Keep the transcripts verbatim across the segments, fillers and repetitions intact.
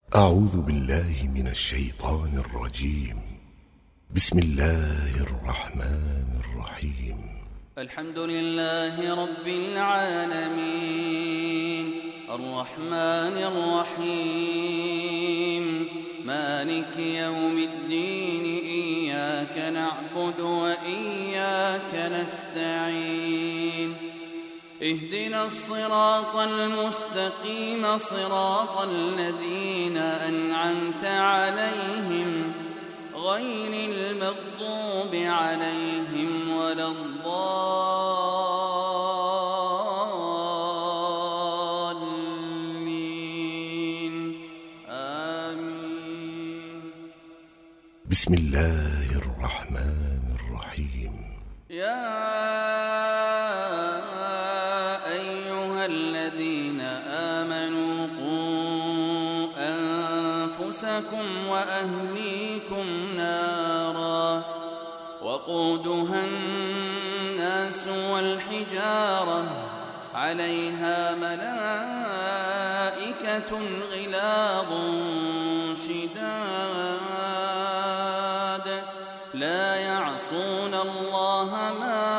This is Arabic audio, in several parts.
أعوذ بالله من الشيطان الرجيم. بسم الله الرحمن الرحيم. الحمد لله رب العالمين الرحمن الرحيم مالك يوم الدين إياك نعبد وإياك نستعين اهدنا الصراط المستقيم صراط الذين أنعمت عليهم غير المغضوب عليهم ولا الضالين آمين. بسم الله الرحمن الرحيم. يا أيها الذين آمنوا قوا أنفسكم وأهليكم نارا وقودها الناس والحجارة عليها ملائكة غلاظ شداد لا يعصون الله ما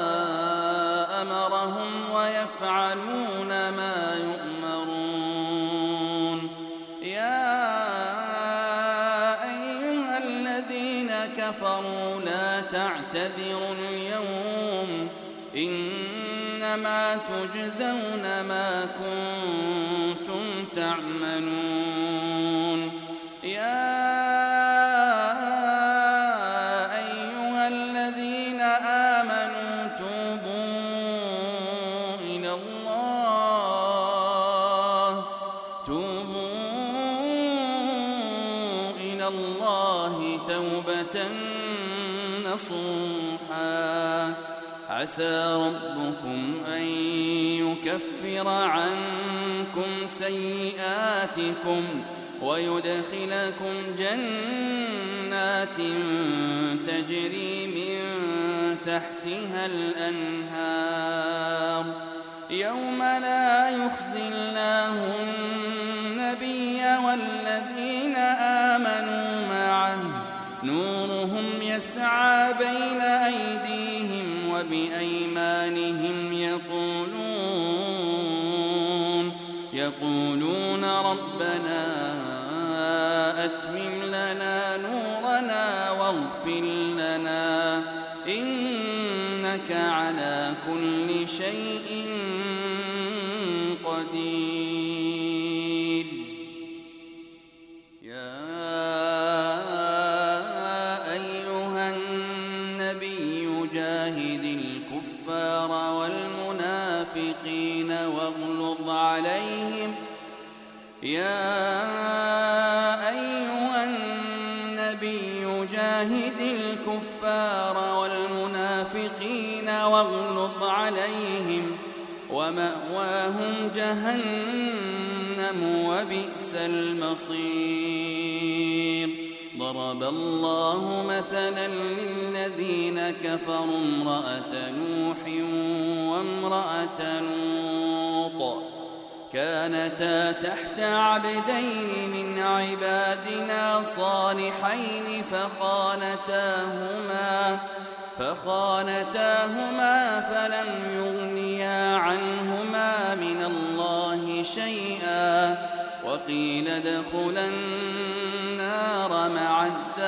أمرهم ويفعلون ما يؤمرون. يا أيها الذين كفروا لا تعتذروا اليوم إنما تجزون ما كنتم تعملون. يا أيها الذين آمنوا توبوا إلى الله توبوا إلى الله توبة نصوحا عسى ربكم أن يكفر عنكم سيئاتكم ويدخلكم جنات تجري من تحتها الأنهار يوم لا يخزي الله النبي والذين آمنوا معه نورهم يسعى بين أيديهم وبأيمانهم يقولون يقولون ربنا أتمم لنا نورنا واغفر لنا إنك على كل شيء قدير. يا أيها النبي جاهد الكفار والمنافقين واغلظ عليهم يا أيها النبي جاهد الكفار والمنافقين واغلظ عليهم ومأواهم جهنم وبئس المصير. ضرب الله مثلا للذين كفروا امرأة نوح وامرأة لوط كانتا تحت عبدين من عبادنا صالحين فخانتاهما فخانتاهما فلم يغنيا عنهما من الله شيئا وقيل ادخلا النار مع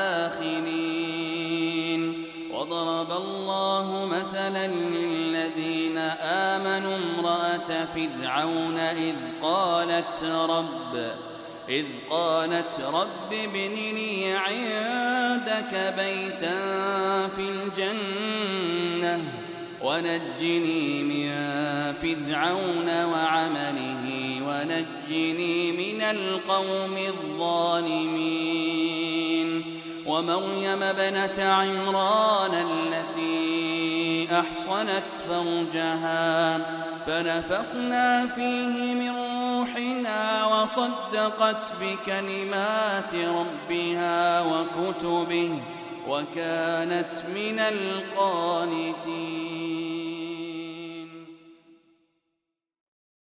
الداخلين. وضرب الله مثلا للذين آمنوا امرأة فرعون إذ قالت رب إذ قالت رب ابن لي عندك بيتا في الجنة ونجني من فرعون وعمله ونجني من القوم الظالمين. ومريم ابنة عمران التي أحصنت فرجها فنفخنا فيه من روحنا وصدقت بكلمات ربها وكتبه وكانت من القانتين.